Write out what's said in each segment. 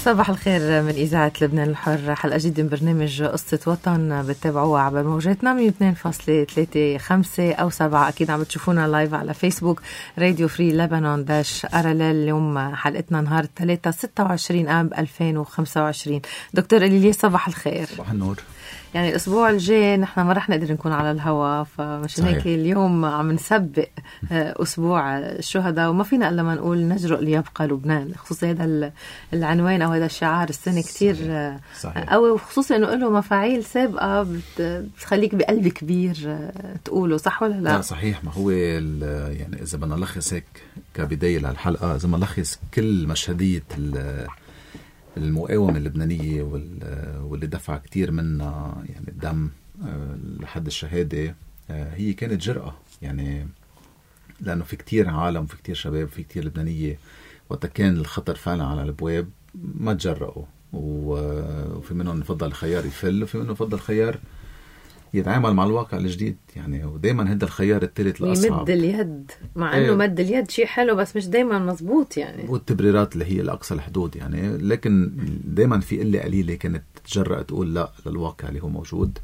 صباح الخير من إذاعة لبنان الحر. حلقة جديدة من برنامج قصة وطن بتتابعوها عبر موجاتنا 102.35 أو 7. أكيد عم تشوفونا لايف على فيسبوك راديو فري لبنان /RLL. اليوم حلقتنا نهار الثلاثاء 26 آب 2025. دكتور إليلي صباح الخير. صباح النور. يعني الأسبوع الجاي نحن ما رح نقدر نكون على الهواء، فمشان هيك اليوم عم نسبق أسبوع الشهداء، وما فينا إلا ما نقول نجرؤ ليبقى لبنان. خصوصا هذا العنوان أو هذا الشعار السنة كتير قوي، وخصوصا إنه له مفاعيل سابقة بتخليك بقلب كبير تقوله، صح ولا لا؟ لا صحيح. ما هو يعني إذا بدنا نلخص هيك كبداية للحلقة، إذا ما نلخص كل مشهدية المقاومة اللبنانية واللي دفع كتير منا يعني الدم لحد الشهادة، هي كانت جرأة. يعني لأنه في كتير عالم، في كتير شباب، في كتير لبنانية وقت كان الخطر فعلا على الابواب ما تجرأوا، وفي منهم فضل الخيار يفل، وفي منهم فضل الخيار يتعامل مع الواقع الجديد. يعني ودايما هذا الخيار الثالث الأصعب، يمد اليد، مع انه مد اليد شيء حلو بس مش دايما مزبوط يعني، والتبريرات اللي هي الأقصى الحدود يعني. لكن دايما في قلة قليلة كانت تجرأ تقول لا للواقع اللي هو موجود،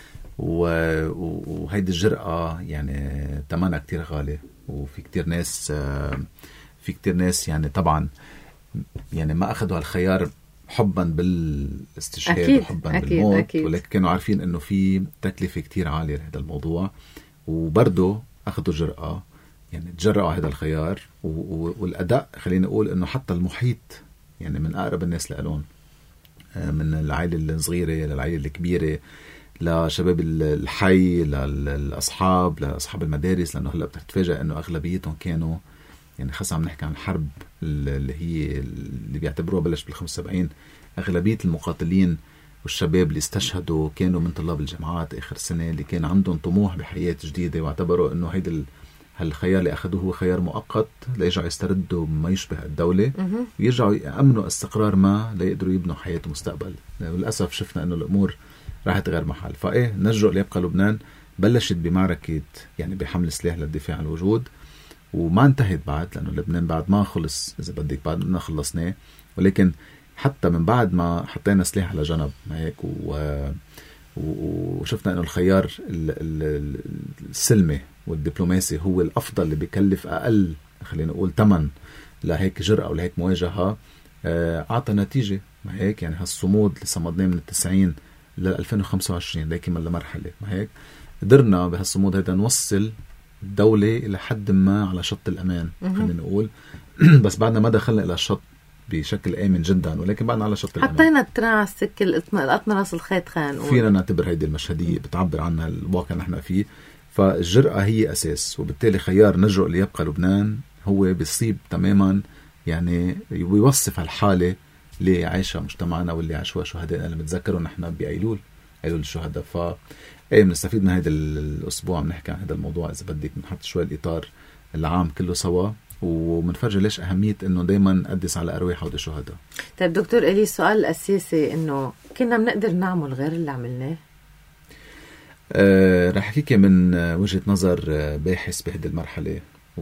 وهيدي الجرأة يعني ثمنها كتير غالي. وفي كتير ناس يعني طبعا يعني ما أخذوا هالخيار حبا بالاستشهاد وحبا بالموت، أكيد. ولكن كانوا عارفين انه في تكلفة كتير عالية لهذا الموضوع، وبرضه اخذوا جرأة، يعني تجرأوا هذا الخيار. والأداء خلينا نقول انه حتى المحيط، يعني من اقرب الناس لألون، من العائلة الصغيرة للعائلة الكبيرة، لشباب الحي، لأصحاب المدارس، لأنه هلأ بتتفاجأ انه اغلبيتهم كانوا يعني خاصة عم نحكي عن الحرب اللي بيعتبروها بلش بال75. أغلبية المقاتلين والشباب اللي استشهدوا كانوا من طلاب الجامعات آخر سنة، اللي كان عندهم طموح بحياة جديدة، واعتبروا أنه هالخيار اللي أخذوه هو خيار مؤقت ليرجعوا يستردوا ما يشبه الدولة، ويرجعوا يأمنوا استقرار ما ليقدروا يبنوا حياة مستقبل. وللأسف شفنا أنه الأمور راحت غير محل. نرجع ليبقى لبنان بلشت بمعركة يعني بحمل سلاح للدفاع عن الوجود، وما انتهت بعد، لأنه لبنان بعد ما خلص، إذا بدك بعد ما خلصناه، ولكن حتى من بعد ما حطينا سلاح على جنب هيك وشفنا أنه الخيار السلمي والدبلوماسي هو الأفضل، اللي بيكلف أقل خلينا نقول ثمن لهيك جرأة ولهيك مواجهة، أعطى نتيجة. ما هيك يعني هالصمود اللي صمدناه من 90 ل 2025 لكن مرحلة ما هيك قدرنا بهالصمود هذا نوصل الدولة إلى حد ما على شط الأمان خلينا نقول. بس بعدنا ما دخلنا إلى الشط بشكل آمن جدا، ولكن بعدنا على شط الأمان. حطينا التراس القطنا راس الخيط خان، فينا نعتبر هيدي المشهدية بتعبر عنها الواقع نحن فيه. فالجرأة هي أساس، وبالتالي خيار نرجع ليبقى لبنان هو بيصيب تماما يعني ويوصف هالحالة اللي عايشها مجتمعنا واللي عاشوها شهدائنا اللي متذكروا نحن بأيلول الشهداء. بنستفيد من هذا الأسبوع بنحكي عن هذا الموضوع، إذا بدك بنحط شوي الإطار العام كله سوا، ومنفرج ليش أهمية إنه دايما نقدس على أرواح هؤلاء الشهداء. طيب دكتور إلي، السؤال الأساسي إنه كنا بنقدر نعمل غير اللي عملناه؟ رح أحكيك من وجهة نظر باحث بهذه المرحلة،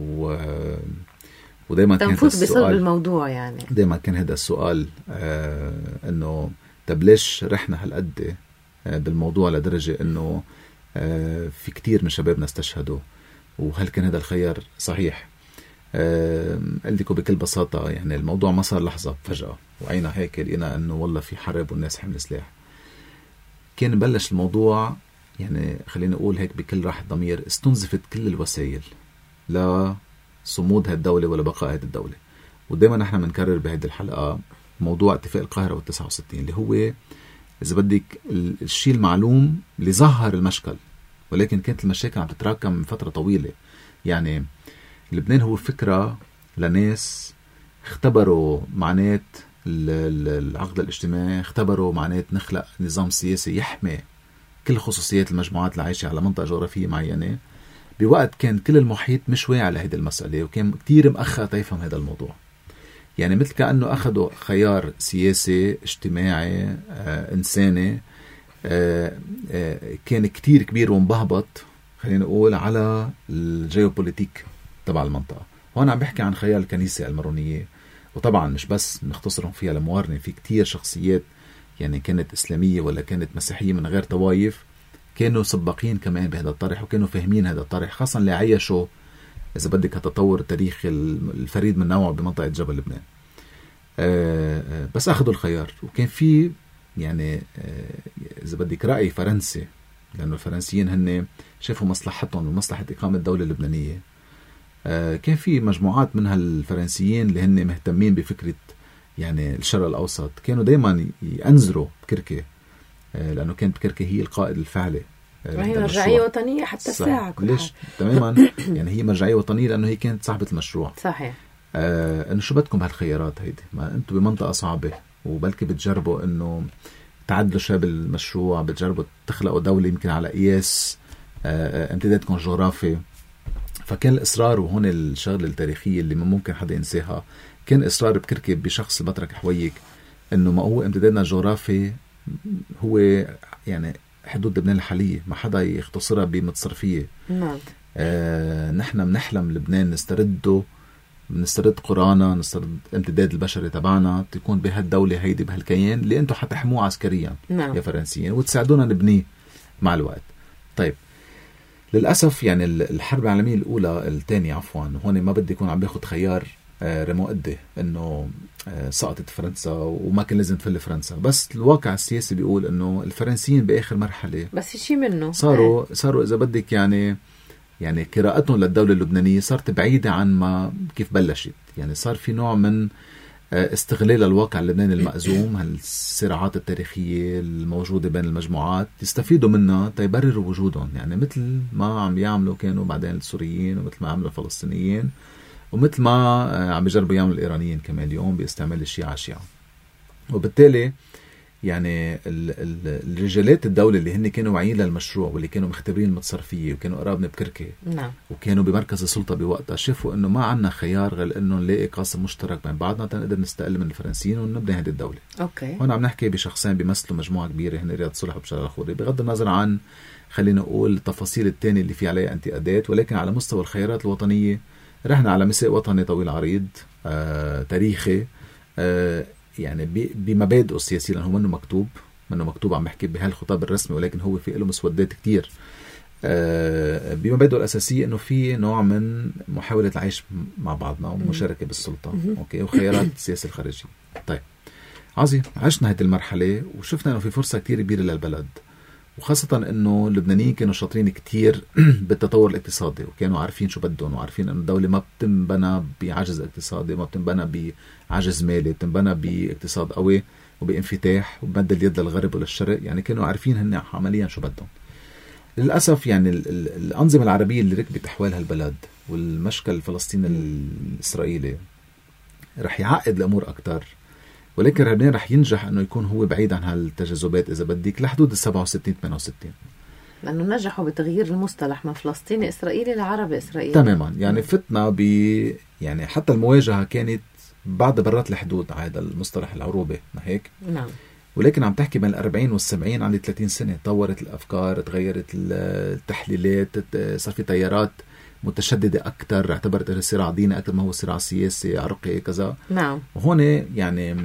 ودايما كان هذا السؤال بالموضوع، يعني دايما كان هذا السؤال إنه طب ليش رحنا هالقد بالموضوع لدرجة إنه في كتير من شبابنا استشهدوا، وهل كان هذا الخيار صحيح؟ قلت لكم بكل بساطة يعني الموضوع ما صار لحظة فجأة وعينا هيك لقينا إنه والله في حرب والناس حمل سلاح. كان بلش الموضوع يعني خلينا نقول هيك بكل راحة ضمير، استنزفت كل الوسائل لصمود هالدولة ولا بقاء هذه الدولة. ودايما نحن بنكرر بهذه الحلقة موضوع اتفاق القاهرة وال69 اللي هو إذا بدك الشيء المعلوم اللي ظهر المشكل، ولكن كانت المشاكل عم تتراكم من فترة طويلة. يعني لبنان هو فكرة لناس اختبروا معنات العقد الاجتماعي، اختبروا معنات نخلق نظام سياسي يحمي كل خصوصيات المجموعات اللي عايشة على منطقة جغرافية معينة، بوقت كان كل المحيط مش واعي على هذه المسألة، وكان كتير مأخر تيفهم هذا الموضوع. يعني مثل كأنه أخذوا خيار سياسي اجتماعي إنساني كان كتير كبير ومبهبط خلينا نقول على الجيوبوليتيك تبع المنطقة. وأنا عم بحكي عن خيار الكنيسة المارونية وطبعا مش بس نختصرهم فيها لموارنة، في كتير شخصيات يعني كانت إسلامية ولا كانت مسيحية من غير طوائف كانوا سباقين كمان بهذا الطرح وكانوا فاهمين هذا الطرح، خاصة اللي عيشوا إذا بدك التطور التاريخي الفريد من نوعه بمنطقة جبل لبنان. بس أخذوا الخيار. وكان في يعني إذا بدك رأي فرنسي، لأنه الفرنسيين هن شافوا مصلحتهم ومصلحة إقامة الدولة اللبنانية. كان في مجموعات من هالفرنسيين اللي هن مهتمين بفكرة يعني الشرق الأوسط، كانوا دايما ينذروا بكركي، لأنه كانت بكركي هي القائد الفعلي. هي مرجعية وطنية حتى الساعة. ليش؟ تماما يعني هي مرجعية وطنية لأنه هي كانت صاحبة المشروع. صحيح. إنه شو بدكم هالخيارات هيدي؟ ما أنتم بمنطقة صعبة وبلكي بتجربوا إنه تعدلوا شاب المشروع، بتجربوا تخلقوا دولة يمكن على قياس امتدادكم الجغرافي. فكان الإصرار، وهون الشغلة التاريخية اللي ممكن حدا ينساها، كان إصرار بكركي بشخص بطرك حويك إنه ما هو امتدادنا الجغرافي هو يعني حدود لبنان الحالية، ما حدا يختصرها بمتصرفية. نعم. نحن بنحلم لبنان نسترد قرانا، نسترد امتداد البشري تبعنا تكون بهالدولة هيدي بهالكيان اللي انتم حتحموه عسكريا. نعم. يا فرنسيين، وتساعدونا نبنيه مع الوقت. طيب للأسف يعني الحرب العالمية الأولى الثانية عفوا، هون ما بدي يكون عم باخد خيار ريمو قدي انه سقطت فرنسا وما كان لازم تفل فرنسا، بس الواقع السياسي بيقول انه الفرنسيين باخر مرحله بس شيء منه صاروا اذا بدك يعني قراءتهم للدوله اللبنانيه صارت بعيده عن ما كيف بلشت. يعني صار في نوع من استغلال الواقع اللبناني المأزوم، هالصراعات التاريخية الموجودة بين المجموعات يستفيدوا منها تيبرروا وجودهم، يعني مثل ما عم يعملوا كانوا بعدين السوريين، ومثل ما عملوا الفلسطينيين، ومثل ما عم يجربوا يعملوا الإيرانيين كمان اليوم باستعمال الشيعة الشيعة. وبالتالي يعني الرجالات الدولة اللي هن كانوا واعيين للمشروع واللي كانوا مختبرين المتصرفية وكانوا قرابنا بكركي، نعم، وكانوا بمركز السلطة بوقتها، شافوا انه ما عنا خيار غير انه نلاقي قاسم مشترك بين بعضنا تنقدر نستقل من الفرنسيين ونبني هذه الدولة. اوكي. هون عم نحكي بشخصين بيمثلوا مجموعة كبيرة، هن رياض صلح وبشار الخوري، بغض النظر عن خلينا نقول التفاصيل الثانية اللي في عليها انتقادات، ولكن على مستوى الخيارات الوطنية رحنا على مساء وطني طويل عريض تاريخي، يعني بمبادئه السياسية، لأنه منه مكتوب عم بحكي بهالخطاب الرسمي، ولكن هو في له مسودات كتير. بمبادئه الأساسية إنه في نوع من محاولة العيش مع بعضنا ومشاركة بالسلطة، أوكي، وخيارات السياسة الخارجية. طيب عظيم، عشنا هذه المرحلة وشفنا إنه في فرصة كتير كبيرة للبلد، وخاصة إنه اللبنانيين كانوا شاطرين كتير بالتطور الاقتصادي، وكانوا عارفين شو بدهم، وعارفين إنه الدولة ما بتنبنى بعجز اقتصادي، ما بتنبنى بعجز مالي، بتنبنى باقتصاد قوي وبانفتاح وبمد اليد للغرب وللشرق. يعني كانوا عارفين هن عمليا شو بدهم. للأسف يعني الأنظمة العربية اللي ركبت أحوال هالبلد والمشكل الفلسطيني الإسرائيلي رح يعقد الأمور أكتر، ولكن لبنان رح ينجح أنه يكون هو بعيد عن هالتجاذبات إذا بدك لحدود 67-68، لأنه نجحوا بتغيير المصطلح من فلسطيني إسرائيلي لعربي إسرائيلي تماما. يعني فتنا يعني حتى المواجهة كانت بعد برات الحدود، هذا المصطلح العروبة، ما هيك؟ نعم. ولكن عم تحكي بين 40 وال70 عن 30 سنة، طورت الأفكار، تغيرت التحليلات، صار في تيارات متشددة أكتر، اعتبرت الصراع ديني أكثر ما هو صراع سياسي عرقي كذا. نعم. وهون يعني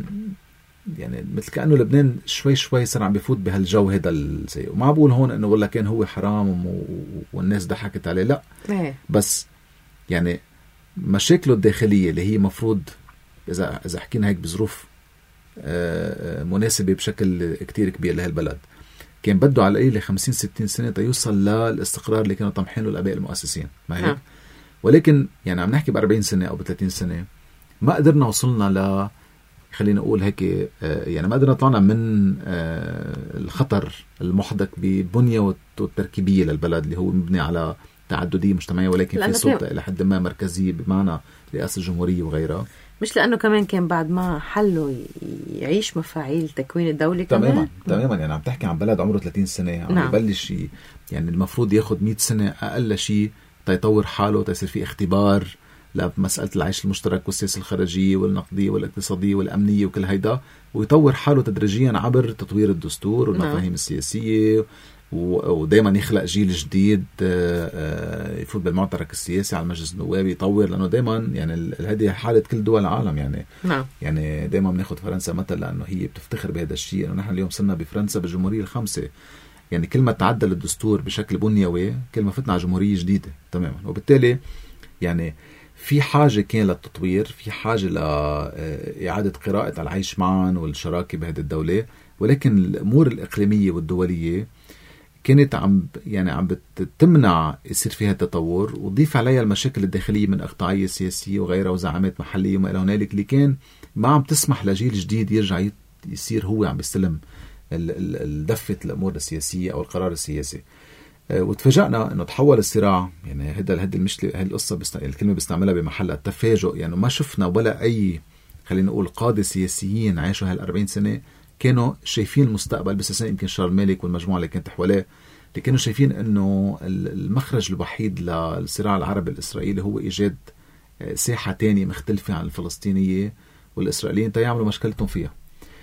مثل كأنه لبنان شوي صار عم بيفوت بهالجو هذا السيء. وما بقول هون إنه والله كان هو حرام والناس ضحكت عليه، لا. بس يعني مشاكله الداخلية اللي هي مفروض إذا حكينا هيك بظروف مناسبة بشكل كتير كبير لهالبلد، كان بده على القليل 50-60 سنة يوصل للاستقرار اللي كانوا طمحينه الآباء المؤسسين، ما هيك؟ ولكن يعني عم نحكي ب40 سنة أو ب30 سنة ما قدرنا وصلنا خلينا نقول هيك، يعني ما قدرنا طلعنا من الخطر المحدق ببنية والتركيبية للبلد اللي هو مبني على تعددية مجتمعية، ولكن في سلطة إلى حد ما مركزية بمعنى رئاسة الجمهورية وغيرها. مش لأنه كمان كان بعد ما حلوا يعيش مفاعيل تكوين الدولة تماما. يعني عم تحكي عن بلد عمره 30 سنة عم يبلش يعني المفروض ياخد 100 سنة أقل شيء تيطور حاله، تيصير فيه اختبار لمسألة العيش المشترك والسياسة الخارجية والنقدية والاقتصادية والأمنية وكل هيدا، ويطور حاله تدريجيا عبر تطوير الدستور والمفاهيم السياسية ودايما يخلق جيل جديد يفوت بالمعترك السياسي على المجلس النوابي يطور، لانه دايما يعني هذه حاله كل دول العالم يعني. نعم. يعني دايما بناخذ فرنسا مثلا لانه هي بتفتخر بهذا الشيء، انه نحن اليوم صرنا بفرنسا بالجمهوريه الخامسه. يعني كل ما تعدل الدستور بشكل بنيوي كل ما فتنا على جمهوريه جديده تماما، وبالتالي يعني في حاجة كان للتطوير، في حاجة لإعادة قراءة العيش معا والشراكة بهذه الدولة. ولكن الأمور الإقليمية والدولية كانت عم بتمنع يصير فيها التطور، وضيف عليها المشاكل الداخلية من إقطاعية سياسية وغيرها وزعامات محلية وما إلى هنالك، اللي كان ما عم تسمح لجيل جديد يرجع يصير هو عم بيستلم الدفة الأمور السياسية أو القرار السياسي. وتفاجأنا انه تحول الصراع. يعني هذه المشكله، هذه القصه الكلمه بيستعملها بمحل التفاجؤ. يعني ما شفنا ولا اي خلينا نقول قاده سياسيين عاشوا هال40 سنه كانوا شايفين المستقبل، باستثناء يمكن شارل مالك والمجموعه اللي كانت حواليه، اللي كانوا شايفين انه المخرج الوحيد للصراع العربي الاسرائيلي هو ايجاد ساحه تانية مختلفه عن الفلسطينيه والاسرائيليين تيعملوا مشكلتهم فيها.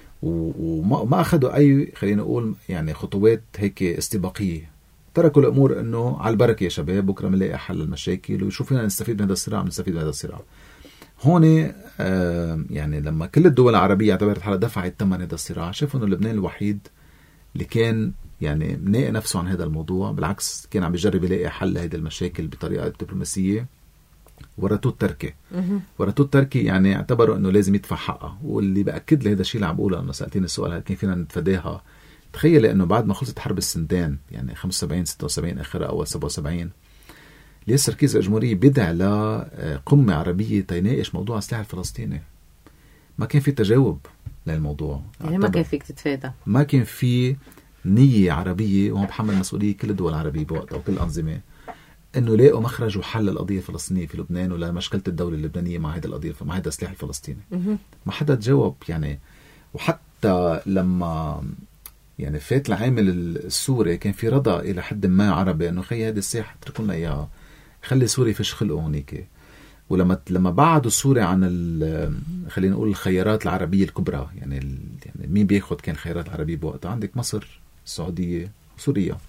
وما اخذوا اي خلينا نقول يعني خطوات هيك استباقيه. تركوا الأمور أنه على البركة يا شباب، بكرة منلاقي حل المشاكل ويشوف فينا نستفيد من هذا الصراع، نستفيد من هذا الصراع. هون يعني لما كل الدول العربية اعتبرت حالها دفعت ثمن هذا الصراع، شافوا أنه لبنان الوحيد اللي كان يعني مناقي نفسه عن هذا الموضوع، بالعكس كان عم بيجرب يلاقي حل لهذه المشاكل بطريقة دبلوماسية. ورثوه التركة. ورثوه التركة يعني اعتبروا أنه لازم يدفع حقه. واللي بأكد لي هذا الشيء اللي عم بقوله، أنه سألتين السؤال هل كيف فينا نتفاداها. تخيل انه بعد ما خلصت حرب السندان يعني 75 76 اخرها او 77، الياس رئيس الجمهورية بدع لقمة عربية تيناقش موضوع السلاح الفلسطيني. ما كان في تجاوب للموضوع. يعني ما كان فيك تتفادى، ما كان في نية عربية، وهو بحمل مسؤولية كل الدول العربية بوقتها وكل الأنظمة انه يلاقوا مخرج وحل القضية الفلسطينية في لبنان ولا مشكلة الدولة اللبنانية مع هذه القضية، مع هذا السلاح الفلسطيني. ما حدا تجاوب يعني. وحتى لما يعني فات العامل السوري كان في رضا إلى حد ما عربي أنه خي هذه الساحة اتركوا لنا إياها، خلي سوري فيش خلقه هونيك. ولما بعدوا سوريا عن خلينا نقول الخيارات العربية الكبرى، يعني مين بياخد كان خيارات عربية بوقتها؟ عندك مصر، السعودية، وسوريا.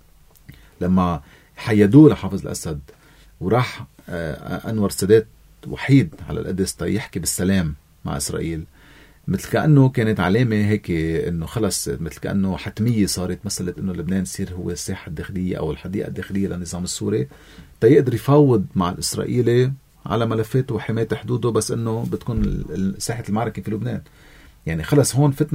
لما حيدوه لحافظ الأسد وراح أنور السادات وحيد على القدس يحكي بالسلام مع إسرائيل، مثل كأنه كانت علامة هيك إنه خلص، مثل كأنه حتمية صارت مسألة إنه لبنان يصير هو الساحة الداخلية أو الحديقة الداخلية للنظام السوري تيقدر يفاوض مع الإسرائيلي على ملفاته وحماية حدوده، بس إنه بتكون ساحة المعركة في لبنان. يعني خلص هون فتنا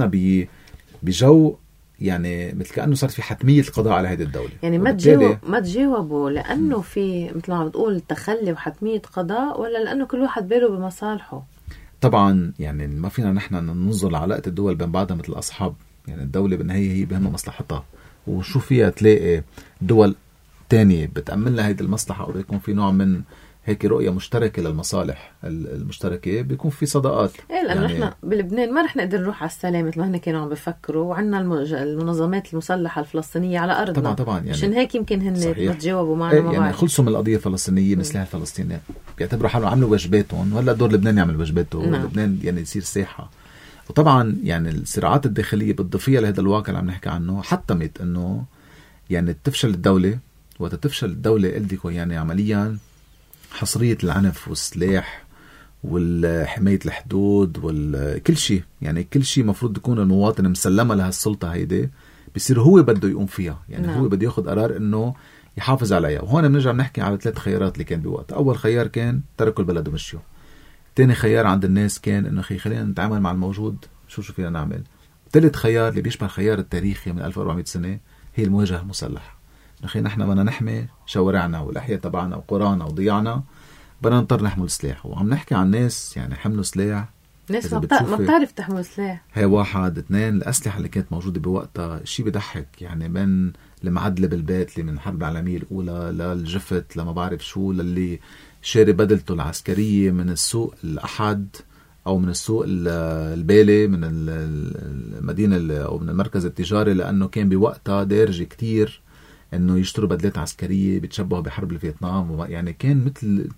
بجو يعني مثل كأنه صار في حتمية القضاء على هذه الدولة. يعني ما تجاوبوا لأنه في مثل ما بتقول تخلي وحتمية قضاء، ولا لأنه كل واحد باله بمصالحه؟ طبعا يعني ما فينا نحن ننظر لعلاقة الدول بين بعضها مثل الأصحاب. يعني الدولة بالنهاية هي بهمها مصلحتها، وشو فيها تلاقي دول تانية بتأمن لها هيدي المصلحة، أو بيكون في نوع من هيك رؤية مشتركة للمصالح المشتركة، بيكون في صداقات. إيه لأنه يعني إحنا بلبنان ما رح نقدر نروح على السلام مثل ما هن كانوا عم بيفكروا، وعندنا المنظمات المسلحة الفلسطينية على أرضنا. طبعا يعني عشان هيك يمكن هن بتجاوبوا معنا. إيه يعني خلصوا من القضية الفلسطينية من سلاح الفلسطينيين، بيعتبروا حالهم عملوا واجباتهم، ولا دور لبنان يعمل واجباته. لبنان يعني يصير ساحة. وطبعا يعني الصراعات الداخلية بالضفية لهذا الواقع اللي عم نحكي عنه حتمت إنه يعني تفشل الدولة. وتتفشل الدولة قلدكو يعني عمليا حصرية العنف والسلاح والحماية الحدود وكل شيء. يعني كل شيء مفروض يكون المواطن مسلمة لها السلطة هيدي، بيصير هو بده يقوم فيها. يعني هو بده ياخد قرار انه يحافظ عليها. وهون بنرجع بنحكي على 3 خيارات اللي كان بوقت. اول خيار كان تركوا البلد ومشيوا. تاني خيار عند الناس كان انه خلينا نتعامل مع الموجود، شو فينا نعمل. ثالث خيار اللي بيشبه الخيار التاريخي من 1400 سنة هي المواجهة المسلحة. نحن بدنا نحمي شوارعنا والأحياء تبعنا وقرانا وضيعنا، بدنا نضطر نحمل سلاح. وعم نحكي عن ناس يعني حملوا سلاح، ناس ما بتعرف تحمل سلاح. هي 1 2 الأسلحة اللي كانت موجودة بوقتها شيء بيضحك. يعني من المعدلة بالبيت اللي من الحرب العالمية الأولى للجفت لما بعرف شو، للي شاري بدلته العسكرية من السوق الأحد أو من السوق البالي من المدينة أو من المركز التجاري، لأنه كان بوقتها دارج كتير انه يشتروا بدلات عسكريه بتشبهوا بحرب الفيتنام. يعني كان مثل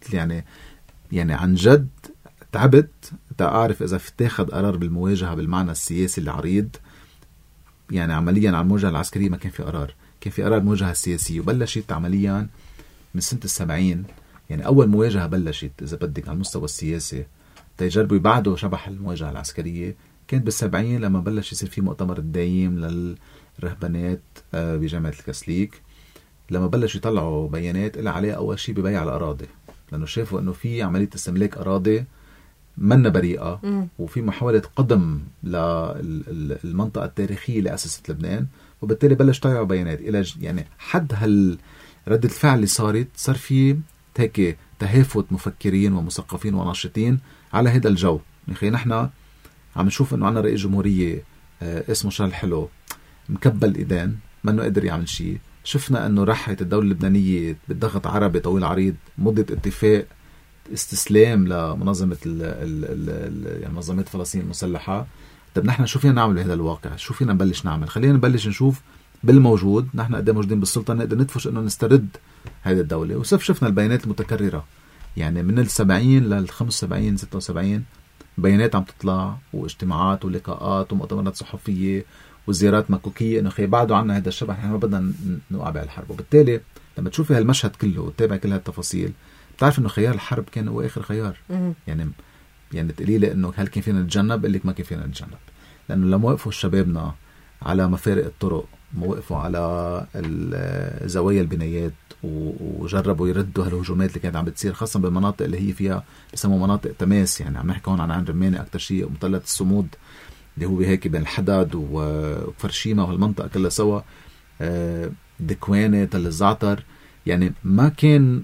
يعني عن جد تعبت تعرف اذا تاخذ قرار بالمواجهه بالمعنى السياسي العريض. يعني عمليا على المواجهه العسكريه ما كان في قرار، كان في قرار المواجهة السياسية، وبلشت عمليا من سنة 70. يعني أول مواجهة بلشت إذا بدك على المستوى السياسي تيجربوا يبعدوا شبح المواجهة العسكرية كانت بال70 لما بلش يصير في مؤتمر الدايم للرهبانات بجامعة الكاثوليك، لما بلشوا يطلعوا بيانات اللي عليها أول شيء ببيع الأراضي، لأنه شافوا أنه في عملية استملاك أراضي منا بريئة وفي محاولة قدم للمنطقة التاريخية اللي أسست لبنان، وبالتالي بلش طلعوا بيانات إلى يعني حد ردة الفعل اللي صار في هيك تهافت مفكرين ومثقفين وناشطين على هذا الجو. يعني نحن عم نشوف انه عنا رئيس جمهورية اسمه شارل حلو مكبل ايدين منه قادر يعمل شيء. شفنا انه رحت الدولة اللبنانية بالضغط عربي طويل عريض مضت اتفاق استسلام لمنظمة يعني منظمات فلسطين المسلحة. طب نحن شو فينا نعمل بهذا الواقع؟ شو فينا نبلش نعمل؟ خلينا نبلش نشوف بالموجود. نحن قد موجودين بالسلطة نقدر ندفش انه نسترد هذه الدولة. وصف شفنا البيانات المتكررة يعني من 70 لل75 76 بيانات عم تطلع واجتماعات ولقاءات ومؤتمرات صحفية وزيارات مكوكية انه بعدوا عنا هذا الشبح، نحن ما بدنا نوقع بهالحرب. وبالتالي لما تشوفي هالمشهد كله وتتابع كل هالتفاصيل بتعرف انه خيار الحرب كان هو اخر خيار. يعني تقولي لي انه هل كان فينا نتجنب؟ قل لك ما كان فينا نتجنب، لانه لما وقفوا شبابنا على مفارق الطرق، وقفوا على زوايا البنايات وجربوا يردوا هالهجومات اللي كانت عم بتصير خاصة بالمناطق اللي هي فيها بسموا مناطق تماس. يعني عم نحكي هون عن عين رمانة أكتر شيء ومثلث الصمود اللي هو هيك بين الحداد وفرشيمة وهالمنطقة كلها سوا، دكوانة تل الزعتر. يعني ما كان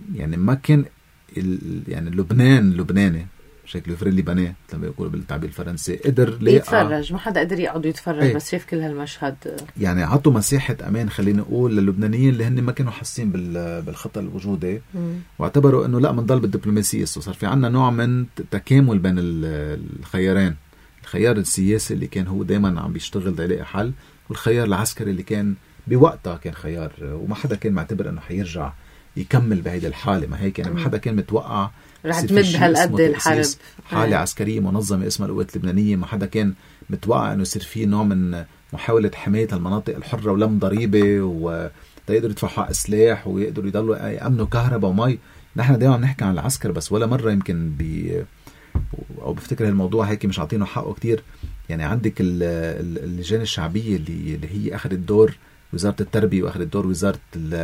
يعني لبنان لبناني شكله فريلي بناه لما يقولوا بالتعبير الفرنسي قدر يتفرج. ما حدا قدر يقعد يتفرج بس شاف كل هالمشهد. يعني عطوا مساحة أمان خلينا نقول للبنانيين اللي هن ما كانوا حاسين بالخطر الوجودي، واعتبروا إنه لا منضل بالدبلوماسية. صار في عنا نوع من تكامل بين الخيارين، الخيار السياسي اللي كان هو دايما عم بيشتغل يلاقي حل، والخيار العسكري اللي كان بوقتها كان خيار وما حدا كان معتبر إنه حيرجع يكمل بهيدا الحالة. ما هيك يعني ما حدا كان متوقع رح تمد هالقد الحرب حالة عسكرية منظمة اسمها القوات اللبنانية. ما حدا كان متوقع انه يصير فيه نوع من محاولة حماية المناطق الحرة ولم ضريبة ويقدروا يدفعوا حق سلاح ويقدروا يضلوا يأمنوا كهرباء ومي. نحن دائما بنحكي عن العسكر بس ولا مرة يمكن او بفتكر الموضوع هيك مش عاطينه حقه كتير. يعني عندك اللجان الشعبية اللي هي اخذت دور وزارة التربية واخذت دور وزارة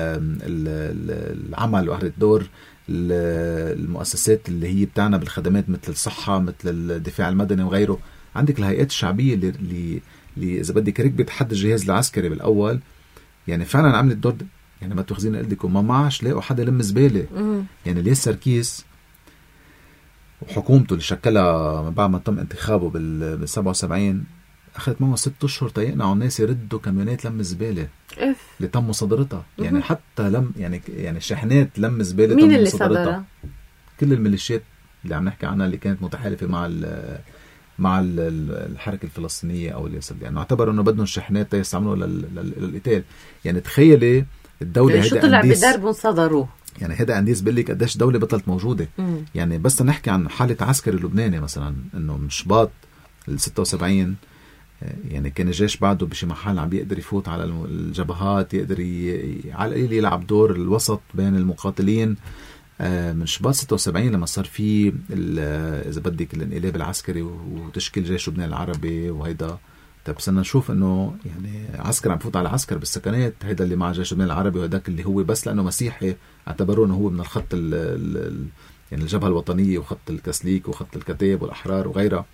العمل واخذت دور المؤسسات اللي هي بتاعنا بالخدمات مثل الصحة مثل الدفاع المدني وغيره. عندك الهيئات الشعبية اللي إذا بدك ركبت حد الجهاز العسكري بالأول يعني فعلا عملت دور. يعني ما تأخذين قلتكم ما معش لاقوا حدا يلم زبالة. يعني الياس سركيس وحكومته اللي شكلها بعد ما تم انتخابه بال77 أخذت معه 6 أشهر تيقنعوا الناس يردوا كاميونات لم زبالة اللي تم مصادرتها. يعني حتى يعني شحنات لم زبالة مين تم اللي مصادرتها؟ كل الميليشيات اللي عم نحكي عنها اللي كانت متحالفة مع الحركة الفلسطينية أو اليسار، يعني اعتبروا إنه بدهم الشحنات يستعملوا للقتال. يعني تخيلي الدولة يعني شو طلع بدرب صدروه. يعني هذا أنديس بيقول لك قديش دولة بطلت موجودة. يعني بس نحكي عن حالة عسكري لبناني مثلا إنه من شباط 76 يعني كان الجيش بعده بشي محل عم بيقدر يفوت على الجبهات، يقدر على القليل يلعب دور الوسط بين المقاتلين. من شباط 76 لما صار في إذا بدك الانقلاب العسكري وتشكيل جيش لبنان العربي وهيدا. طب صرنا نشوف إنه يعني عسكر عم يفوت على عسكر بالسكنات، هيدا اللي مع جيش لبنان العربي وهداك اللي هو بس لأنه مسيحي اعتبروه إنه هو من الخط يعني الجبهة الوطنية وخط الكاثوليك وخط الكتاب والأحرار وغيرها.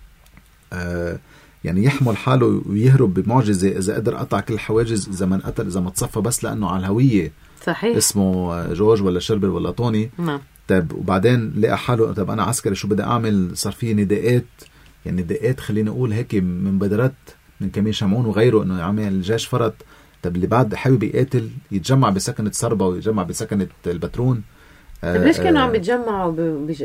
يعني يحمل حاله ويهرب بمعجزة إذا قدر قطع كل الحواجز، إذا ما انقتل، إذا ما تصفى بس لأنه على الهوية صحيح اسمه جورج ولا شربل ولا طوني. طيب وبعدين لقى حاله طب أنا عسكري شو بدي أعمل؟ صار فيه نداءات، يعني نداءات خلينا نقول هيك من مبادرات من كمين شمعون وغيره إنه يعمل الجيش فرط. طب اللي بعد حابب يقاتل يتجمع بسكنة صربة ويتجمع بسكنة البترون. ليش كانوا عم يتجمعوا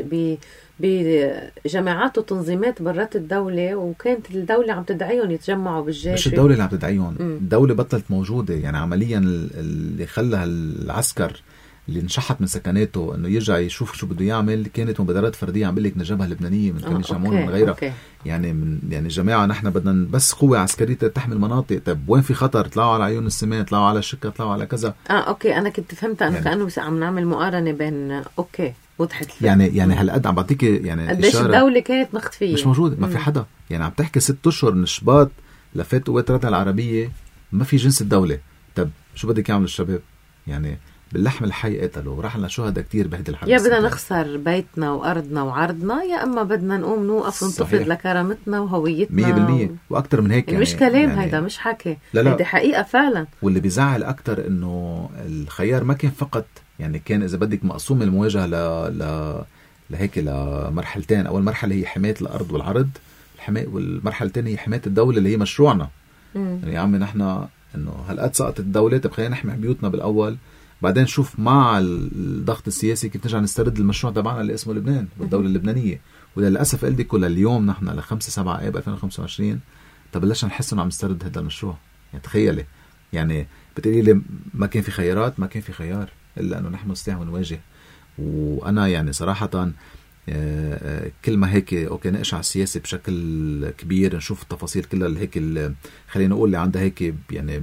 بجماعات وتنظيمات برات الدولة وكانت الدولة عم تدعيهم يتجمعوا بالجيش؟ مش الدولة اللي عم تدعيهم، الدولة بطلت موجودة. يعني عمليا اللي خلى العسكر اللي انشحت من سكناته انه يرجع يشوف شو بده يعمل، كانت مبادرات فرديه عم بقول لك نجابها اللبنانيه من كرمال شمعون من غيرها. يعني يعني جماعه نحن بدنا بس قوه عسكريه تحمي المناطق. طب وين في خطر؟ طلعوا على عيون السمان، طلعوا على الشكه، طلعوا على كذا. اوكي انا كنت فهمت انه يعني كانه بس عم نعمل مقارنه بين وضحت يعني هالقد عم بعطيك يعني قديش الدوله كانت مختفيه مش موجوده، ما في حدا. يعني عم تحكي 6 اشهر من شباط لفات قوات الردع العربيه، ما في جنس الدوله. طب شو بدك يعمل الشباب؟ يعني باللحم الحي قتلوا، راح لنا شهداء كتير بهدي الحرب. يا بدنا نخسر بيتنا وأرضنا وعرضنا، يا أما بدنا نقوم نوقف وننتفض لكرامتنا وهويتنا 100% وأكتر من هيك. يعني مش كلام يعني هيدا، مش حكي، هيدا حقيقة فعلا. واللي بيزعل أكتر إنه الخيار ما كان فقط يعني كان إذا بدك مقسوم المواجهة لهيك لمرحلتين. أول مرحلة هي حماية الأرض والعرض، والمرحلة الثانية هي حماية الدولة اللي هي مشروعنا. يعني يا عمي نحن إنه هالقد سقطت الدولة، طب خلينا نحمي بيوتنا بالأول، بعدين نشوف مع الضغط السياسي كيف نرجع نسترد المشروع تبعنا اللي اسمه لبنان والدولة اللبنانية. وللأسف قلت كل اليوم نحن ل5/7 آب 2025 تبلشنا نحس إنه عم نسترد هذا المشروع. يعني تخيلي، يعني بتقولي لي ما كان في خيارات، ما كان في خيار إلا إنه نحن نستطيع ونواجه. وأنا يعني صراحة كل ما هيك أوكي نقش السياسي بشكل كبير، نشوف التفاصيل كلها اللي هيك خلينا نقول اللي عندها هيك يعني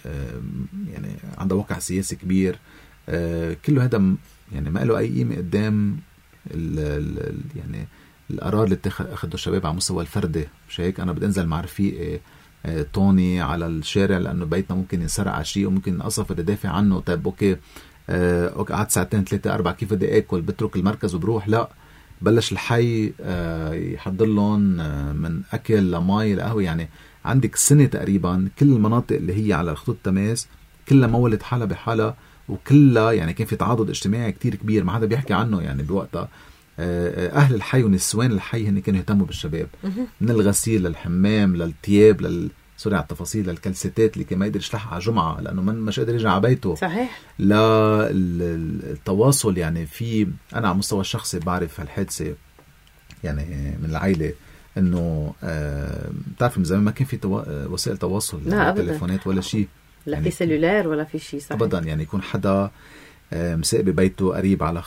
عندها واقع سياسي كبير، كله هذا يعني ما له أي قيمة قدام يعني القرار اللي أخذه الشباب على مستوى الفردي. مش هيك أنا بدي أنزل مع رفيقي طوني على الشارع لأنه بيتنا ممكن ينسرق على شيء وممكن أصف بدي دافع عنه. طيب أوكي قعدت 2 3 4 كيف بدي أكل؟ بترك المركز وبروح؟ لا، بلش الحي يحضر لهم من أكل لماي لقهوة. يعني عندك سنة تقريبا كل المناطق اللي هي على خطوط التماس كلها مولت حالها بحالها، وكلها يعني كان في تعاضد اجتماعي كتير كبير ما حدا بيحكي عنه. يعني بوقتها أهل الحي ونسوان الحي هن كانوا يهتموا بالشباب، من الغسيل للحمام للتياب سوري على التفاصيل، للكلستات اللي كان ما يقدر يشلحها على جمعة لأنه مش قادر يرجع على بيته. صحيح. لا التواصل يعني في أنا على مستوى الشخصي بعرف هالحادثة يعني من العائلة إنه بتعرف من زمان ما كان في وسائل تواصل، لا تليفونات ولا شيء، لا يعني في سيلولار ولا في شيء. صحيح أبدا. يعني يكون حدا مساق ببيته قريب على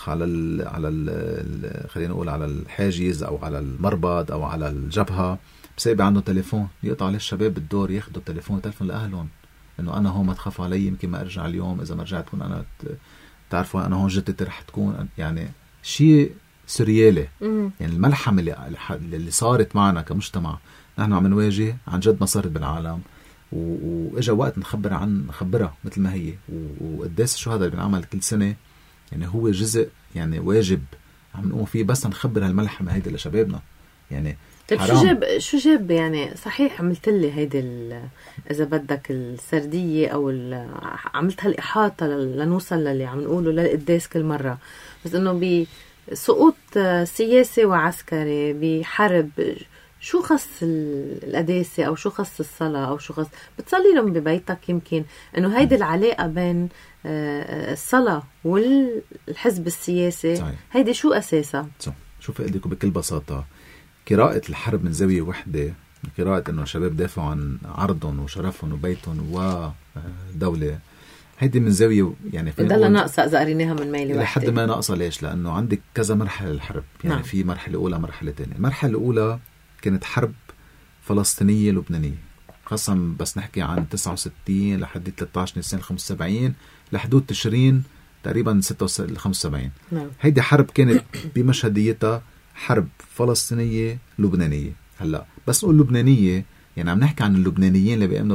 خلينا نقول على الحاجز أو على المربض أو على الجبهة، مساق عنده تليفون، يقطع عليه الشباب بالدور ياخدوا التليفون لأهلهم إنه أنا هون ما تخاف علي، يمكن ما أرجع اليوم، إذا ما رجعت تكون أنا تعرفوا أنا هون جدتي رح تكون. يعني شيء سريالي. يعني الملحمة اللي صارت معنا كمجتمع نحن عم نواجه عن جد ما صارت بالعالم، وإجا وقت نخبرها مثل ما هي. وقداس الشهداء اللي بنعمل كل سنة يعني هو جزء يعني واجب عم نقوم فيه، بس نخبر هالملحمة هيدي لشبابنا. يعني شو جاب يعني صحيح عملت لي هيدي إذا بدك السردية أو عملت هالإحاطة لنوصل للي عم نقوله للقداس كل مرة، بس إنه بسقوط سياسي وعسكري بحرب، شو خص القداسة أو شو خص الصلاة أو شو خص بتصلي لهم ببيتك؟ يمكن إنه هيدي العلاقة بين الصلاة والحزب السياسي صحيح. هيدي شو أساسها؟ شوف أقول لكم بكل بساطة، قراءة الحرب من زاوية وحدة، قراءة إنه الشباب دافعوا عن عرضهم وشرفهم وبيتهم ودولة، هيدي من زاوية يعني بدها ناقصة إذا قريناها من ميلي واحدة لحد ما ناقصة. ليش؟ لأنه عندك كذا مرحلة للحرب. يعني نعم. في مرحلة أولى مرحلة تانية. المرحلة الأولى كانت حرب فلسطينية لبنانية، خاصة بس نحكي عن 69 لحد 13 نيسان 75 لحدود تشرين تقريبا 75. نعم. هيدي حرب كانت بمشهديتها حرب فلسطينية لبنانية. هلا بس نقول لبنانية يعني عم نحكي عن اللبنانيين اللي بيأمنوا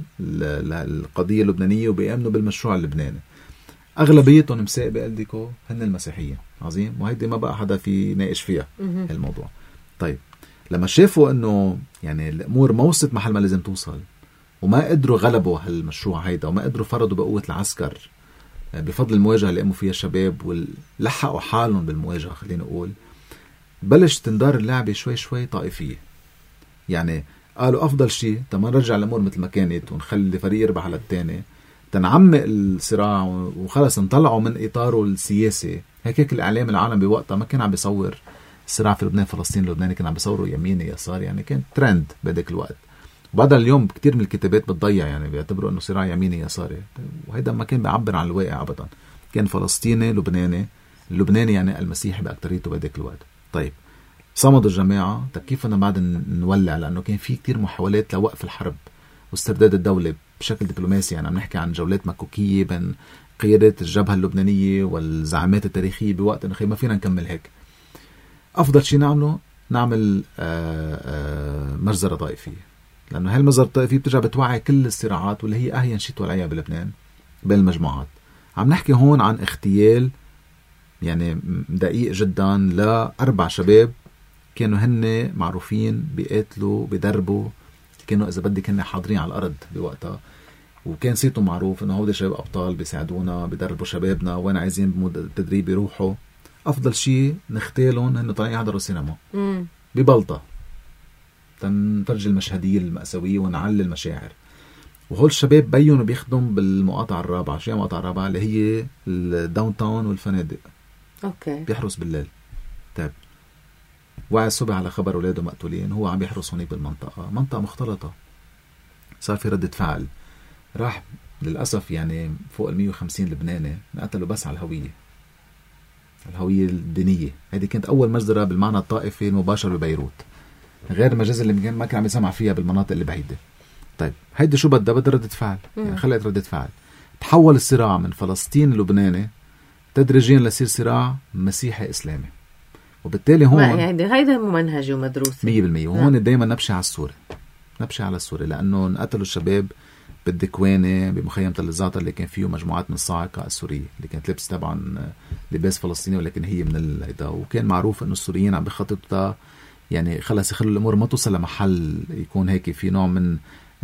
بالقضية اللبنانية وبيأمنوا بالمشروع اللبناني، أغلبيتهم مساق بقلدكو هن المسيحيين. عظيم. وهيدي ما بقى حدا في ناقش فيها الموضوع. طيب لما شافوا انه يعني الامور ما وصلت محل ما لازم توصل، وما قدروا غلبوا هالمشروع هيدا، وما قدروا فرضوا بقوة العسكر بفضل المواجهة اللي قاموا فيها الشباب ولحقوا حالهم بالمواجهة، خلينا نقول بلش تندار اللعبة شوي شوي طائفية. يعني قالوا أفضل شيء تما نرجع الأمور مثل ما كانت ونخلي فريق يربح على التاني، تنعمق الصراع وخلص نطلعوا من إطاره السياسي. هيك الإعلام العالم بوقتها ما كان عم بيصور الصراع في لبنان فلسطين لبنان، كان عم بيصوروا يميني يسار، يعني كان ترند بهذاك الوقت. وبعدها اليوم كتير من الكتابات بتضيع، يعني بيعتبروا إنه صراع يميني يساري، وهيدا ما كان بيعبر عن الواقع أبدا. كان فلسطيني لبناني، اللبناني يعني المسيحي بأكتريته بهداك الوقت. طيب صمدوا الجماعة. طيب كيف بدنا بعد نولع؟ لأنه كان في كتير محاولات لوقف الحرب واسترداد الدولة بشكل دبلوماسي. يعني عم نحكي عن جولات مكوكية بين قيادة الجبهة اللبنانية والزعامات التاريخية بوقت إنه ما فينا نكمل هيك. أفضل شيء نعمله نعمل مجزرة طائفية، لأنه هالمجزرة الطائفية بترجع بتوعي كل الصراعات واللي هي أهين شيء تولعيها بلبنان بين المجموعات. عم نحكي هون عن اغتيال يعني دقيق جدا ل4 شباب كانوا هن معروفين بيقاتلوا بيدربوا، كانوا إذا بدك هن حاضرين على الأرض بوقتها، وكان صيتهم معروف إنه هودي شباب أبطال بيساعدونا بيدربوا شبابنا وين عايزين بالتدريب يروحوا. أفضل شيء نختالهم هن طالعين يحضروا السينما ببلطة تنفرج المشهدية المأساوية ونعلي المشاعر. وهول الشباب بينوا بيخدم بالمقاطعة الرابعة. شو هي المقاطعة الرابعة؟ اللي هي الداون تاون والفنادق. أوكي. بيحرس بالليل. طيب وعي الصبح على خبر أولاده مقتولين، هو عم بيحرس هونيك بالمنطقة، منطقة مختلطة. صار في ردة فعل، راح للأسف يعني فوق 150 لبناني انقتلوا بس على الهوية الدينية. هذه كانت أول مجزرة بالمعنى الطائفي المباشر ببيروت، غير المجازر اللي ما كان عم يسمع فيها بالمناطق اللي بعيدة. طيب هيدي شو بدها ردة فعل، يعني خلقت ردة فعل. تحول الصراع من فلسطين اللبناني تدريجيا لصير صراع مسيحي إسلامي، وبالتالي هون يعني هيدا ممنهج ومدروس 100%. وهون دايما نبشي على السوري لأنه انقتلوا الشباب بالدكوانة بمخيم تل الزعتر اللي كان فيه مجموعات من الصاعقة السورية اللي كانت لبس طبعا لباس فلسطيني ولكن هي من هيدا. وكان معروف إنه السوريين عم بيخططوا يعني خلص يخلوا الأمور ما توصل لمحل يكون هيك في نوع من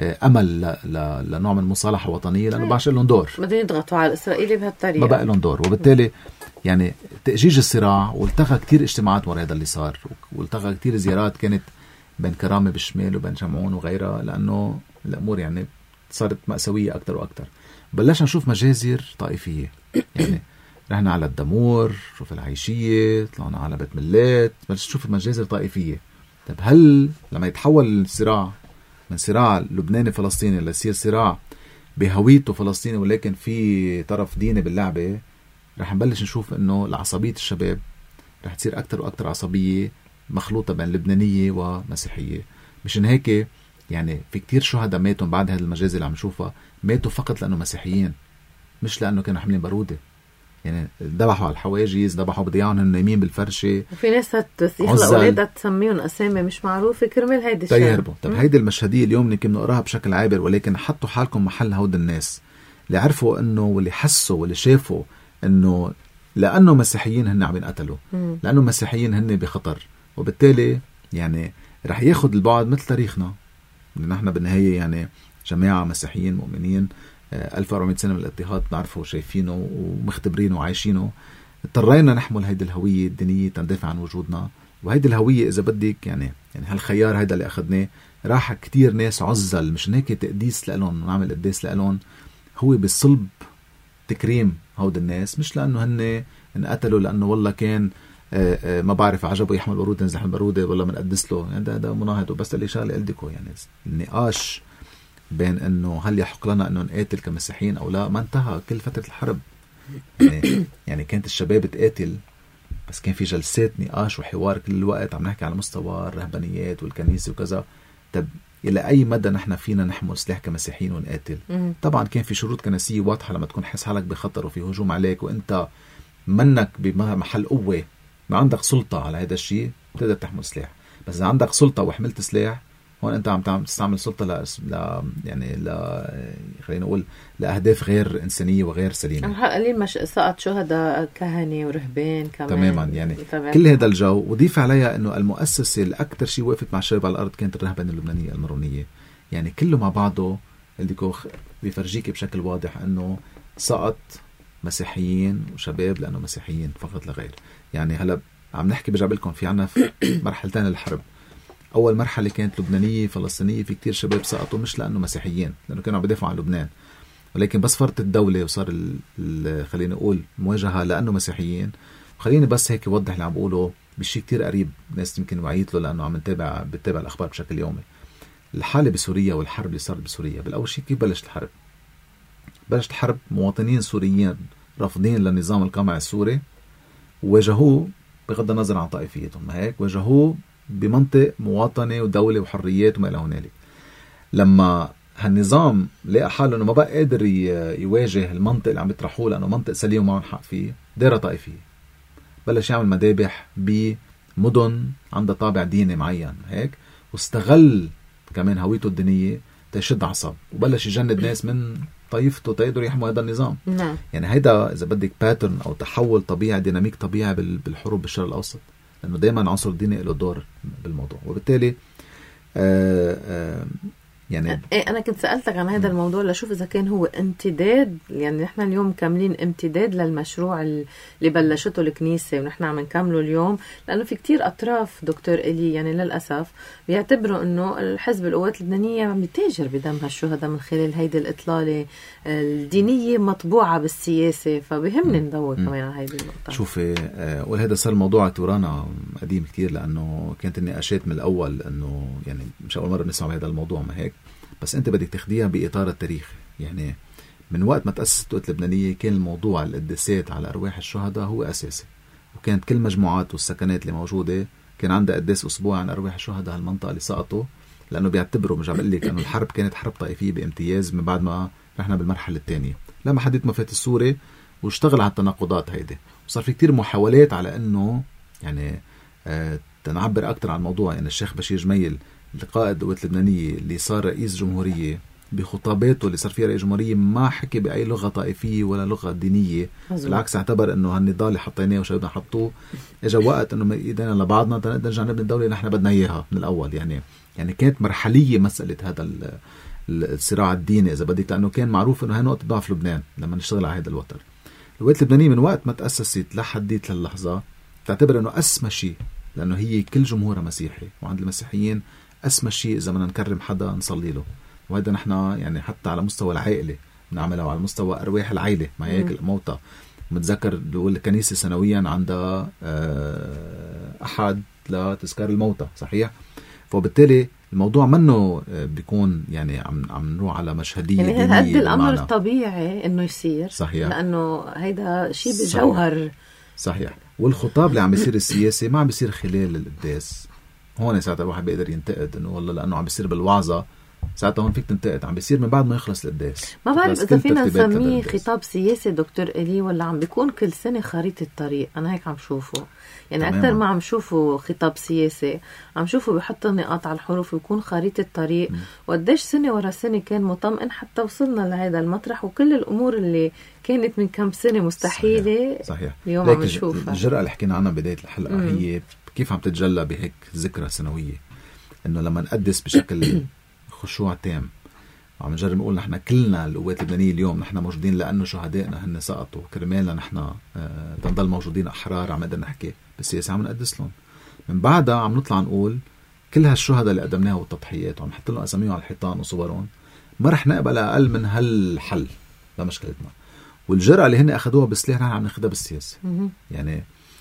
أمل لنوع من المصالحة الوطنية، لأنه بعش لهم دور، بدهم يضغطوا على الإسرائيلي بهالطريقة، ما بقى لهم دور. وبالتالي يعني تأجيج الصراع، والتقى كتير اجتماعات ورا هذا اللي صار، والتقى كتير زيارات كانت بين كرامة بالشمال وبين شمعون وغيرها، لأنه الأمور يعني صارت مأساوية أكتر وأكتر. بلشنا نشوف مجازر طائفية، يعني رحنا على الدمور، شوف العيشية، طلعنا على بيت ملات، بلش نشوف المجازر طائفية. طب هل لما يتحول الصراع من صراع لبناني فلسطيني ليصير صراع بهويته فلسطيني ولكن في طرف ديني باللعبة، رح نبلش نشوف انه العصبية الشباب رح تصير اكتر واكتر عصبية مخلوطة بين لبنانية ومسيحية. مشان هيك يعني في كتير شهداء ماتوا بعد هذه المجازر اللي عم نشوفها، ماتوا فقط لانه مسيحيين، مش لانه كانوا حاملين بارودة. يعني ذبحوا على الحواجز، ذبحوا بضياعهم نايمين بالفرشة، وفي ناس يخلقوا اولادها تسميهم اسامي مش معروفة كرمال هيدي الشيء يهربوا. طب هيدي المشهدية اليوم نمكن نقراها بشكل عابر، ولكن حطوا حالكم محل هود الناس اللي عرفوا انه واللي حسوا واللي شافوا انه لانه مسيحيين هن عم ينقتلوا، لانه مسيحيين هن بخطر. وبالتالي يعني رح ياخد البعد مثل تاريخنا، نحن بالنهاية يعني جماعة مسيحيين مؤمنين 1400 سنة من الاضطهاد نعرفه وشايفينه ومختبرينه وعايشينه. اضطرينا نحمل هيدي الهوية الدينية تندافع عن وجودنا. وهيدي الهوية إذا بدك يعني هالخيار هيدا اللي أخذناه راح كتير ناس عزل، مش هيك تقديس لألون ونعمل قداس لألون، هو بصلب تكريم هود الناس، مش لأنه هن انقتلوا لأنه والله كان ما بعرف عجبه يحمل بارودة نزح البارودة والله منقدس له، يعني ده مناهض. وبس اللي شغله قلدكو يعني النقاش بين انه هل يحق لنا انه نقاتل كمسيحيين او لا ما انتهى كل فترة الحرب. يعني كانت الشباب تقاتل بس كان في جلسات نقاش وحوار كل الوقت، عم نحكي على مستوى الرهبانيات والكنيسة وكذا. طب الى اي مدى نحن فينا نحمل سلاح كمسيحيين ونقاتل؟ طبعا كان في شروط كنسية واضحة، لما تكون حس حالك بخطر وفي هجوم عليك وانت منك بمحل قوة ما عندك سلطة على هذا الشيء بتقدر تحمل سلاح. بس إذا عندك سلطة وحملت سلاح هون أنت عم تستعمل سلطة خلينا نقول لأهداف غير إنسانية وغير سليمة. قليل مش سقط شهداء كهنة ورهبان كمان تماما. يعني كل هذا الجو، وضيف عليها أنه المؤسسة الأكثر شيء وقفت مع الشباب على الأرض كانت الرهبنة اللبنانية المارونية. يعني كله مع بعضه اللي بيفرجيك بشكل واضح أنه سقط مسيحيين وشباب لأنه مسيحيين فقط لغير. يعني هلا عم نحكي برجع لكم في عنا مرحلتين للحرب. أول مرحلة كانت لبنانية فلسطينية، في كتير شباب سقطوا مش لأنه مسيحيين، لأنه كانوا عم يدافعوا عن لبنان، ولكن بس فرط الدولة وصار خلينا نقول مواجهة لأنه مسيحيين. خليني بس هيك أوضح اللي عم بقوله بشيء كتير قريب، ناس يمكن وعيت له لأنه عم بتابع الأخبار بشكل يومي. الحالة بسوريا والحرب اللي صارت بسوريا، بالأول شيء كيف بلشت الحرب؟ بلشت الحرب مواطنين سوريين رافضين للنظام القمعي السوري، وواجهوه بغض النظر عن طائفيتهم، ما هيك واجهوه بمنطق مواطنة ودولة وحريات وما إلى هنالك. لما هالنظام لقى حاله انه ما بقى قادر يواجه المنطق اللي عم يطرحوه لانه منطق سليم وما عم حق فيه، دائرة طائفية، بلش يعمل مذابح بمدن عندها طابع ديني معين هيك، واستغل كمان هويته الدينية تشد عصب، وبلش يجند ناس من طائفته تقدروا يحموا هذا النظام. نعم. يعني هيدا اذا بدك باترن او تحول طبيعي، ديناميك طبيعي بالحروب بالشرق الاوسط، لانه دائما العنصر الديني له دور بالموضوع. وبالتالي يعني أنا كنت سألتك عن هذا الموضوع لشوف إذا كان هو امتداد، يعني نحن اليوم كاملين امتداد للمشروع اللي بلشته الكنيسة ونحن عم نكمله اليوم، لأنه في كتير أطراف دكتور إلي يعني للأسف بيعتبروا أنه الحزب القوات اللبنانية عم يتاجر بدم هالشهداء من خلال هيدي الإطلالة الدينية مطبوعة بالسياسة. فبهمني ندور كمان على هيدي النقطة. شوفي، وهذا صار الموضوع تورانا قديم كتير، لأنه كانت النقاشات من الأول أنه يعني مش أول مرة نسمع بهذا الموضوع، ما هيك؟ بس أنت بدك تاخديها بإطار التاريخ. يعني من وقت ما تأسست القوات اللبنانية كان الموضوع القداسات على أرواح الشهداء هو أساسي، وكانت كل مجموعات والسكنات اللي موجودة كان عندها قداس أسبوع عن أرواح الشهداء هالمنطقة اللي سقطوا، لأنه بيعتبروا، مش عم بقول لك أنه الحرب كانت حرب طائفية بامتياز من بعد ما نحن بالمرحلة الثانية لما حديث مفات السوري واشتغل على التناقضات هيدي، وصار في كتير محاولات على أنه يعني تنعبر أكتر عن الموضوع. يعني الشيخ بشير جميل القائد القوات اللبنانية اللي صار رئيس جمهورية، بخطاباته اللي صار فيها رئيس جمهورية ما حكي بأي لغة طائفية ولا لغة دينية، بالعكس اعتبر انه هالنضال اللي حطيناه وشبابنا حطوه اجا وقت انه ايدينا لبعضنا نقدر نرجع نبني الدولة اللي نحن بدنا اياها من الاول. يعني كانت مرحلية مسألة هذا الصراع الديني اذا بدك، لانه كان معروف انه هي نقطة ضعف لبنان لما نشتغل على هذا الوتر. القوات اللبنانية من وقت ما تأسست لحديت للحظة تعتبر انه اسمى شيء، لانه هي كل جمهورها مسيحي، وعند المسيحيين اسمى شيء اذا بدنا نكرم حدا نصلي له. وهذا نحن يعني حتى على مستوى العائلة بنعملها، وعلى مستوى أرواح العائلة ما هيك الموتى. متذكر الكنيسة سنويا عندها أحد لتذكار الموتى، صحيح؟ فبالتالي الموضوع منه بيكون يعني عم نروح على مشهدية يعني دينية، هذا الأمر الطبيعي إنه يصير، صحيح، لأنه هيدا شيء بالجوهر، صحيح. والخطاب اللي عم بيصير السياسي ما عم بيصير خلال القداس. هون ساعتها الواحد بيقدر ينتقد انه والله لانه عم بيصير بالوعظه، ساعتها هون فيك تنتقد، عم بيصير من بعد ما يخلص القداس. ما بعرف اذا فينا نسميه خطاب سياسي دكتور إلي ولا عم بيكون كل سنه خريطه طريق. انا هيك عم شوفه، يعني اكثر ما عم شوفه خطاب سياسي، عم شوفه بحط النقاط على الحروف ويكون خريطه طريق. وقديش سنه ورا سنه كان مطمئن حتى وصلنا لهذا المطرح، وكل الامور اللي كانت من كم سنه مستحيله صحيح. اليوم عم نشوفها. الجرأة اللي حكينا عنها بدايه الحلقه هي كيف عم تتجلى بهيك ذكرى سنويه، انه لما نقدس بشكل خشوع تام، وعم نجرب نقول نحن كلنا القوات اللبنانية اليوم نحن موجودين لأنه شهدائنا هن سقطوا، كرمالنا نحن تنضل موجودين أحرار، عم نقدر نحكي بالسياسة، عم نقدس لهم. من بعدها عم نطلع نقول كل هالشهداء اللي قدمناها والتضحيات وعم نحط لهم أساميهم على الحيطان وصورهم، ما رح نقبل أقل من هالحل لمشكلتنا. والجرأة اللي هن أخذوها بالسلاح نحن عم ناخذها بالسياسة. يعني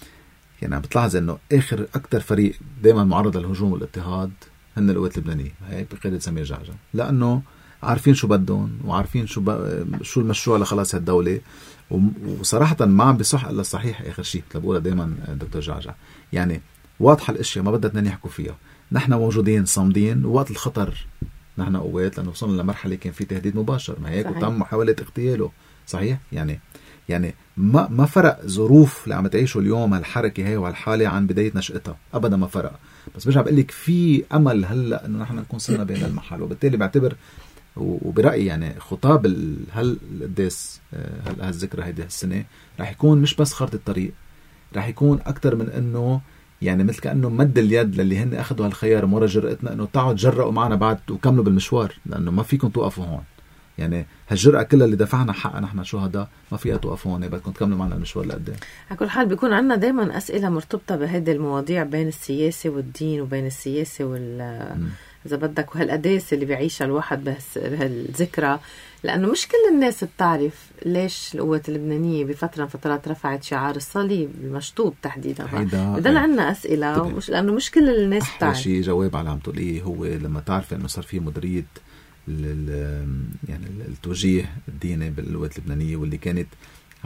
عم بتلاحظ إنه آخر أكتر فريق دائما معرض للهجوم والاضطهاد هن القوات اللبنانية، هيك بقيادة سمير جعجع، لأنه عارفين شو بدهم وعارفين شو المشروع لخلاص هالدولة. وصراحة ما عم بيصح إلا الصحيح آخر شيء بقولها دايما دكتور جعجع. يعني واضحة الأشياء ما بدنا اثنين يحكوا فيها، نحن موجودين صامدين، ووقت الخطر نحن قوات، لأنه وصلنا لمرحلة كان في تهديد مباشر، ما هيك، وتم محاولة اغتياله، صحيح. يعني ما فرق ظروف اللي عم تعيشه اليوم هالحركة هي وهالحالة عن بداية نشأتها، أبدا ما فرق. بس برجع بقول لك في أمل هلا إنه نحن نكون صرنا بهذا المحل. وبالتالي بعتبر وبرأيي يعني خطاب هالقداس هالذكرى هيدي السنة رح يكون مش بس خارطة الطريق، رح يكون أكتر من إنه يعني مثل كأنه مد اليد للي هن أخذوا هالخيار مرة جرأتنا إنه تعالوا تجرأوا معنا بعد وكملوا بالمشوار، لأنه ما فيكم توقفوا هون. يعني هالجرأة كلها اللي دفعنا حقنا نحن شهداء ما فيها توقفوا هون، بدكم تكملوا معنا المشوار لقدام. على كل حال بيكون عندنا دايما أسئلة مرتبطة بهذه المواضيع بين السياسة والدين وبين السياسة إذا بدك وهالقداسة اللي بيعيشها الواحد بهالذكرى، لأنه مش كل الناس بتعرف ليش القوات اللبنانية بفترة من فترات رفعت شعار الصليب المشطوب تحديدا. بدل عنا أسئلة مش لأنه مش كل الناس بتعرف. شيء جواب على عم تقوليه هو لما تعرف إنه صار في مديرية يعني التوجيه الديني بالقوات اللبنانية، واللي كانت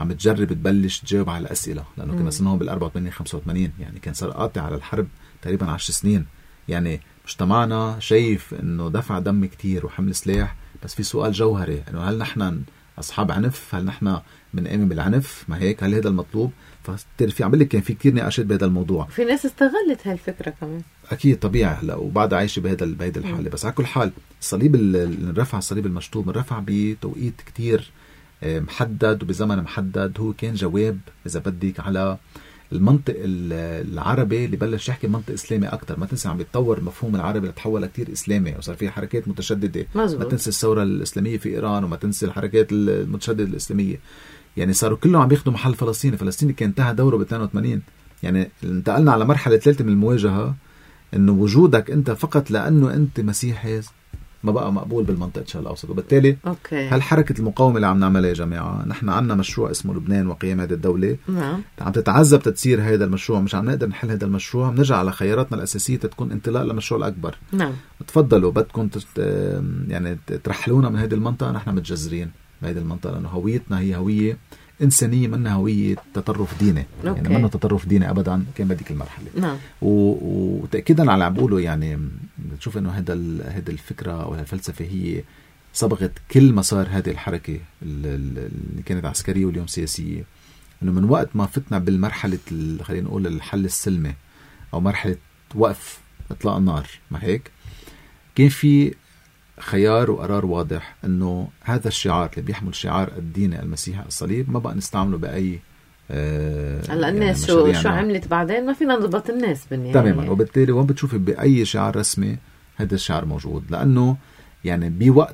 عم تجرب تبلش تجاوب على الأسئلة، لأنه كنا صرنا بال 84 85 يعني كان صار قاطع على الحرب تقريبا 10 سنين. يعني مجتمعنا شايف إنه دفع دم كتير وحمل سلاح، بس في سؤال جوهري إنه هل نحن أصحاب عنف؟ هل نحن بنآمن بالعنف؟ ما هيك؟ هل هذا المطلوب؟ في عم بقول لك كان في كتير نقاشات بهذا الموضوع. في ناس استغلت هالفكرة كمان. أكيد طبيعي هلا وبعد عايشة بهذا الحالة. بس على كل حال الصليب الرفع، الصليب المشطوب الرفع بتوقيت كتير محدد وبزمن محدد. هو كان جواب إذا بدك على المنطق العربي اللي بلش يحكي منطق إسلامي أكتر. ما تنسى عم بيتطور مفهوم العربي لتحول كتير إسلامي وصار فيه حركات متشددة. مزبوط. ما تنسى الثورة الإسلامية في إيران وما تنسى الحركات المتشددة الإسلامية. يعني صاروا كلهم عم ياخدوا محل فلسطين كان انتهى دوره ب 82. يعني انتقلنا على مرحلة ثالثة من المواجهة، إنه وجودك أنت فقط لأنه أنت مسيحي ما بقى مقبول بالمنطقة الشرق الأوسط. وبالتالي هالحركة المقاومة اللي عم نعملها يا جماعة، نحن عنا مشروع اسمه لبنان وقيام هذه الدولة. عم تتعذب تتسير هذا المشروع، مش عم نقدر نحل هذا المشروع. بنرجع على خياراتنا الأساسية تكون انطلاق لمشروع الأكبر. تفضلوا بدكم يعني ترحلونا من هذه المنطقة، نحن متجذرين بهذه المنطقة، لأنه هويتنا هي هوية إنسانية، منها هوية تطرف ديني. يعني منه تطرف ديني أبدا كان بديك المرحلة. وتأكيدا على عبوله، يعني تشوف إنه هذا الفكرة أو الفلسفة هي صبغت كل مسار هذه الحركة اللي كانت عسكرية واليوم سياسية. إنه من وقت ما فتنا بالمرحلة خلينا نقول الحل السلمي أو مرحلة وقف إطلاق النار، ما هيك كان في خيار وقرار واضح انه هذا الشعار اللي بيحمل شعار الدين المسيحي الصليب ما بقى نستعمله باي هلا الناس شو عملت بعدين؟ ما فينا نضبط الناس بالنهايه تماما. وبالتالي وين بتشوفي باي شعار رسمي هذا الشعار موجود، لانه يعني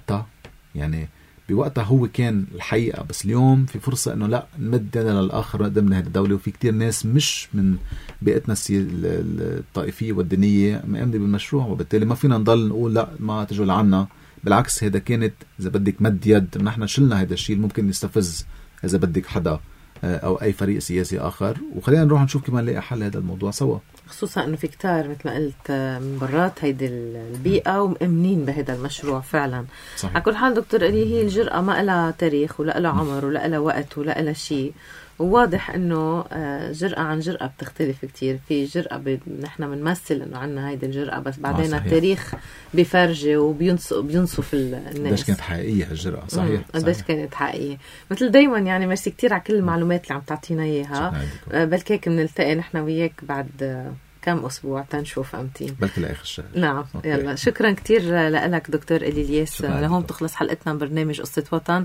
بوقتها هو كان الحقيقه. بس اليوم في فرصه انه لا نمد يدنا للاخر ضمن هذه الدوله، وفي كتير ناس مش من بيئتنا الطائفيه والدينيه مؤمنه بالمشروع. وبالتالي ما فينا نضل نقول لا ما تجوا لعنا. بالعكس هذا كانت إذا بدك مد يد، نحن شلنا هذا الشيء ممكن يستفز إذا بدك حدا أو أي فريق سياسي آخر، وخلينا نروح نشوف كمان نلاقي حل هذا الموضوع سوا. خصوصا أنه في كتار مثل ما قلت من برات هيدي البيئة ومؤمنين بهذا المشروع فعلا. صحيح. على كل حال دكتور إلي، هي الجرأة ما لها تاريخ ولا لها عمر ولا لها وقت ولا لها شيء، وواضح انه جرأة عن جرأة بتختلف كتير. في جرأة نحن بنمثل انه عنا هيدي الجرأة، بس بعدين التاريخ بيفرجي وبينصف الناس قديش كانت حقيقية الجرأة. صحيح قديش كانت حقيقية. مثل دايما يعني ميرسي كتير على كل المعلومات اللي عم تعطينا اياها. بلكيك بنلتقي نحن وياك بعد كم أسبوع تنشوف أمتين بلكي لآخر الشهر. نعم. يلا شكرا كتير لك دكتور إلي الياس. لهون تخلص حلقتنا من برنامج قصة وطن.